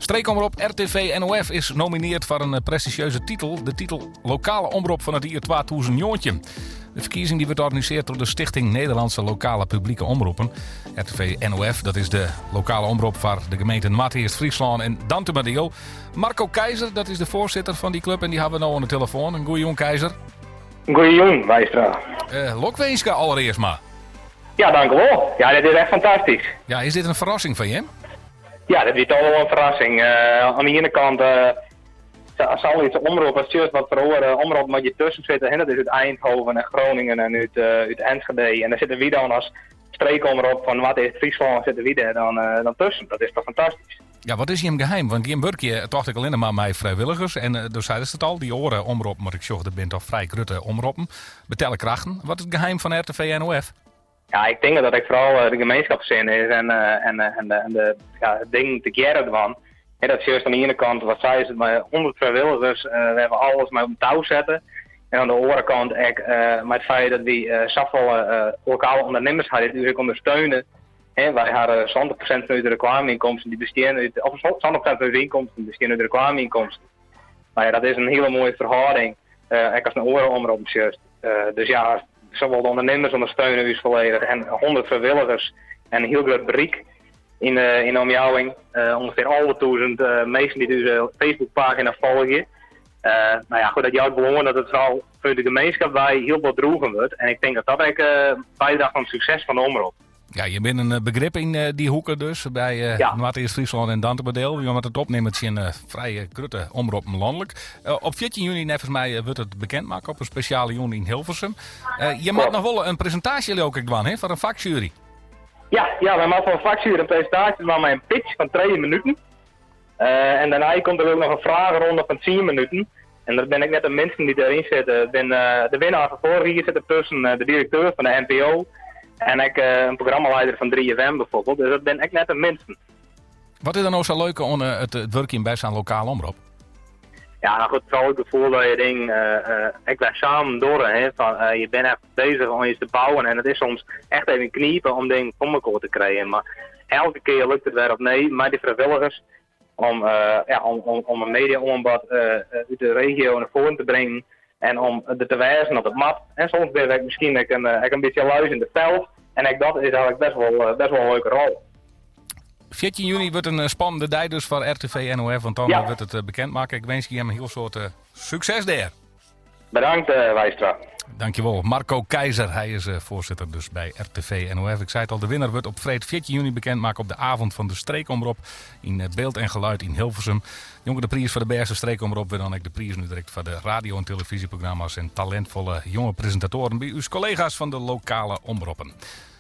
Streekomroep RTV NOF is nomineerd voor een prestigieuze titel. De titel Lokale Omroep van het jaar 2000. De verkiezing die wordt georganiseerd door de Stichting Nederlandse Lokale Publieke Omroepen. RTV NOF, dat is de lokale omroep voor de gemeenten Noord-Eerst-Friesland en Dantemardeel. Marco Keizer, dat is de voorzitter van die club en die hebben we nou aan de telefoon. Een goeie jong Keizer. Goeie jong, Wijstra. Lokwenske allereerst maar. Ja, dank u wel. Ja, dit is echt fantastisch. Ja, is dit een verrassing van je? Ja, dit is toch wel een verrassing. Aan de ene kant zal iets omroep als juist wat verhoren omroep met je tussen zitten. En dat is uit Eindhoven en Groningen en uit Enschede. En daar zitten wie dan als streekomroep van wat is Friesland zitten wie er dan tussen. Dat is toch fantastisch. Ja, wat is je hem geheim? Want je werk je toch alleen maar met vrijwilligers. En dus zeiden ze het al, die oren omroep, maar ik zeg, er bent toch vrij grote omroepen. Betellen krachten. Wat is het geheim van RTV NOF? Ja, ik denk dat ik vooral de gemeenschapszin is en het ding te keren ervan. En dat is juist aan de ene kant, wat zei ze, met 100 vrijwilligers, we hebben alles maar op een touw zetten. En aan de andere kant met het feit dat we zoveel lokale ondernemers hadden die zich ondersteunen. En wij hadden 100% van de reclameinkomsten die bestaan uit, of 100% van de inkomsten die bestaan uit de reclameinkomsten. Maar ja, dat is een hele mooie verhouding, ook als een orenomroep juist. Dus ja, zowel de ondernemers ondersteunen ons volledig en 100 vrijwilligers en een heel groot bereik in de omjouwing. Ongeveer alle 1000 mensen die onze Facebookpagina volgen. Nou ja, goed, dat jouw belangrijk dat het vooral voor de gemeenschap bij heel veel droegen wordt. En ik denk dat dat ook bijdraagt aan het succes van de omroep. Ja, je bent een begrip in die hoeken dus, bij Noord-Eerst-Friesland en Dantemardeel. Je moet het opnemen met een vrij grote omroep landelijk. Op 14 juni, volgens mij, wordt het bekendmaken op een speciale juni in Hilversum. Je mag nog wel een presentatie ook doen, voor een vakjury. Ja, wij maken van een vakjury een presentatie met een pitch van 2 minuten. En daarna komt er ook nog een vragenronde van 10 minuten. En dat ben ik net de mensen die erin zitten. De winnaar van vorig jaar zit er tussen de directeur van de NPO. En ik een programmaleider van 3FM bijvoorbeeld. Dus dat ben ik net een mensen. Wat is dan nou zo leuk aan het werken bij zo'n lokale omroep? Ja, nou goed, vooral het gevoel dat je denkt, ik ben samen door, je bent echt bezig om iets te bouwen. En het is soms echt even kniepen om dingen voor elkaar te krijgen. Maar elke keer lukt het weer of nee, maar die vrijwilligers om een media-ombad uit de regio naar voren te brengen. En om er te wijzen op het map. En soms ben ik misschien een beetje luis in het veld. En dat is eigenlijk best wel een leuke rol. 14 juni wordt een spannende dag dus voor RTV NOF. Want dan wordt het bekendmaken. Ik wens je hem een heel soort succes daar. Bedankt Wijstra. Dankjewel. Marco Keizer. Hij is voorzitter dus bij RTV NOF. Ik zei het al, de winnaar wordt op vrijdag 14 juni bekendmaken op de avond van de streekomroep in Beeld en Geluid in Hilversum. Jongen, de prijs voor de beste streekomroep weer dan ik de prijs nu direct voor de radio- en televisieprogramma's en talentvolle jonge presentatoren bij uw collega's van de lokale omroepen.